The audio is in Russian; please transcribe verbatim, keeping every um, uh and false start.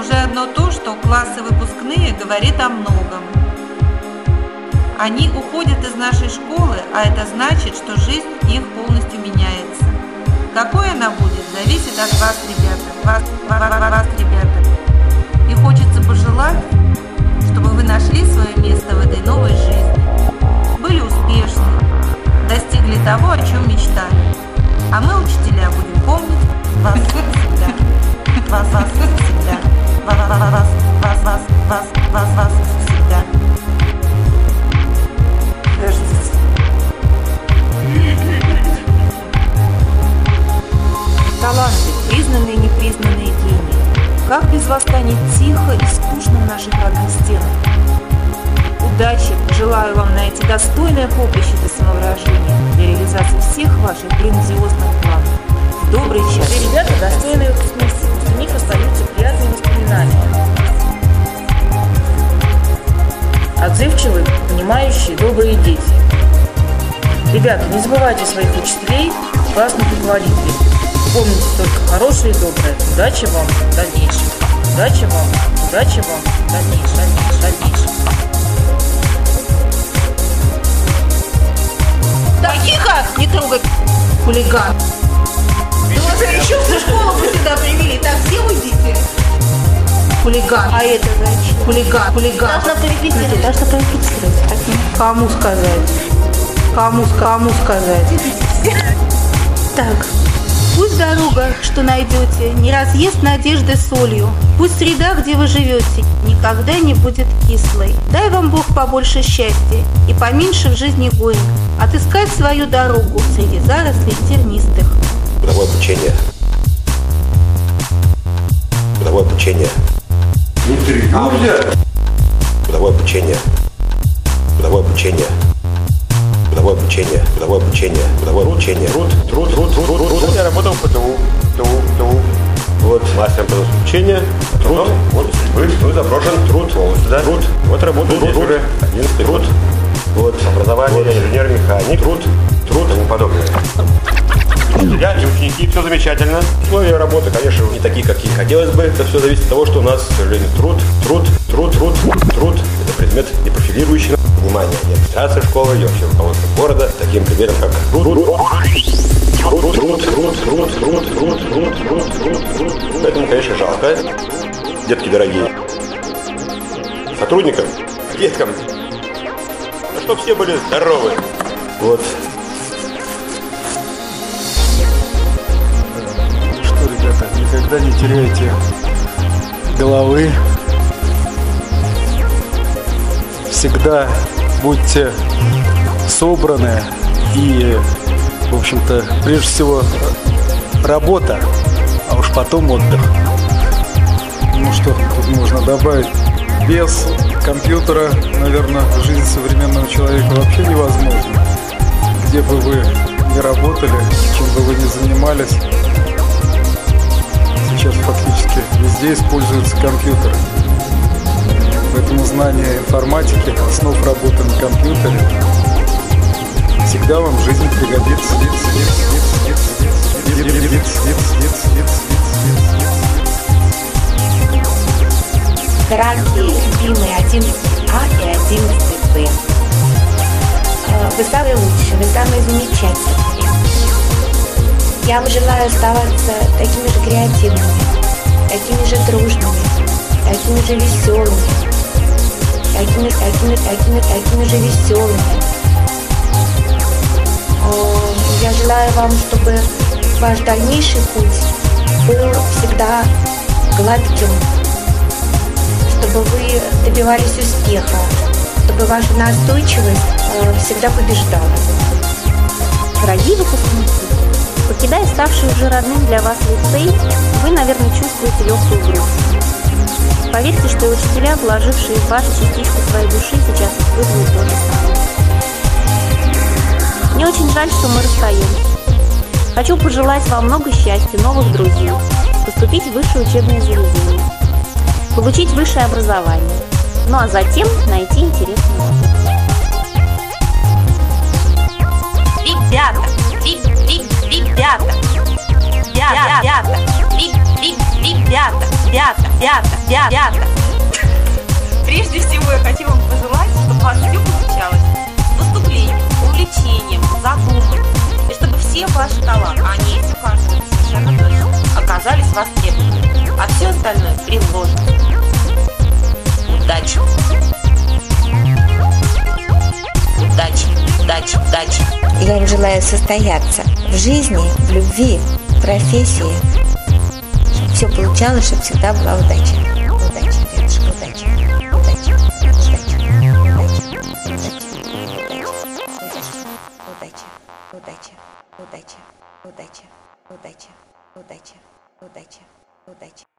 Уже одно то, что классы выпускные, говорит о многом. Они уходят из нашей школы, а это значит, что жизнь их полностью меняется. Какой она будет, зависит от вас, ребята. Вас, вас, вас, ребята. И хочется пожелать, чтобы вы нашли свое место в этой новой жизни. Были успешны, достигли того, о чем мечтали. А мы, учителя, будем помнить вас всегда. Вас, вас всегда. Вас, вас, вас, вас, вас, вас, вас, вас всегда. Подождите. Таланты, признанные и непризнанные гении. Как без вас станет тихо и скучно в наших родных стенах? Удачи! Желаю вам найти достойное поприще для самовыражения, для реализации всех ваших грандиозных планов. В добрый час. Все ребята достойные выпускницы, после них остаются приятные воспоминания. Отзывчивые, понимающие, добрые дети. Ребята, не забывайте своих учителей, классных руководителей. Помните только хорошее и доброе. Удачи вам в дальнейшем. Удачи вам, удачи вам в дальнейшем, дальнейшем, дальнейшем. Да тихо! Не трогай, хулиган! Ну вот еще всю школу вы сюда привели, так все уйдите. Хулиган. А это значит? Хулиган, хулиган. Должна порепетировать, должна порепетировать. Кому сказать? Кому, кому сказать? Так, пусть дорога, что найдете, не разъест надежды солью. Пусть среда, где вы живете, никогда не будет кислой. Дай вам Бог побольше счастья и поменьше в жизни горя. Отыскать свою дорогу среди зарослей тернистых. Трудовое обучение. Трудовое обучение. Интервью взять. Трудовое обучение. Трудовое обучение. Трудовое обучение. Трудовое обучение. Трудовое обучение. Труд, труд, труд, труд, труд, труд. Я работал в ПТУ. ПТУ, ПТУ. Вот, мастером по обучению. Труд. Вот, вы, вы заброшен. Труд. Да. Труд. Вот работаю здесь уже. Одиннадцатый труд. Вот, образование, вот. Инженер-механик. Труд. Труд и тому подобное. Я и ученики, все замечательно. Условия работы, конечно, не такие, какие хотелось бы. Это все зависит от того, что у нас, к сожалению, труд, труд, труд, труд, труд. Это предмет не профилирующий. Внимание, и администрация школы, и вообще руководство города таким предметом, как труд, труд, труд, труд, труд, труд, труд, труд, труд, труд, труд. Поэтому, конечно, жалко. Детки дорогие. Сотрудникам, деткам. Чтобы все были здоровы. Вот. Ребята, никогда не теряйте головы. Всегда будьте собраны и, в общем-то, прежде всего работа, а уж потом отдых. Ну что тут можно добавить? Без компьютера, наверное, жизнь современного человека вообще невозможна. Где бы вы ни работали, чем бы вы ни занимались, сейчас фактически везде используются компьютеры. Поэтому знание информатики, основ работы на компьютере всегда вам в жизни пригодится. Дорогие, любимые одиннадцать А и одиннадцать Б, вы самые лучшие, вы самые замечательные. Я вам желаю оставаться такими же креативными, такими же дружными, такими же веселыми, такими, такими, такими, такими же веселыми. Я желаю вам, чтобы ваш дальнейший путь был всегда гладким, чтобы вы добивались успеха, чтобы ваша настойчивость всегда побеждала. Дорогие выпускницы, покидая ставший уже родным для вас лицей, вы, наверное, чувствуете легкую грусть. Поверьте, что учителя, вложившие в вас частичку своей души, сейчас испытывают то же самое. Мне очень жаль, что мы расстаемся. Хочу пожелать вам много счастья, новых друзей, поступить в высшее учебное заведение, получить высшее образование, ну а затем найти интересную работу. Ребята, ребята, ребята, ребята, ребята, ребята, ребята, ребята, ребята. Прежде всего я хочу вам пожелать, чтобы у вас все получалось с выступлением, увлечением, задумой, и чтобы все ваши таланты, а они есть у каждого, совершенно точно, оказались востребованы, а все остальное приложено. Удачи! Удачи, удачи, удачи! Я вам желаю состояться в жизни, в любви, в профессии, чтобы все получалось, чтобы всегда была удача. Удачи, дедушка, удачи, удачи, удачи, удачи, удачи, удачи, удачи, удачи, удачи, удачи, удачи, удачи, удачи, удачи.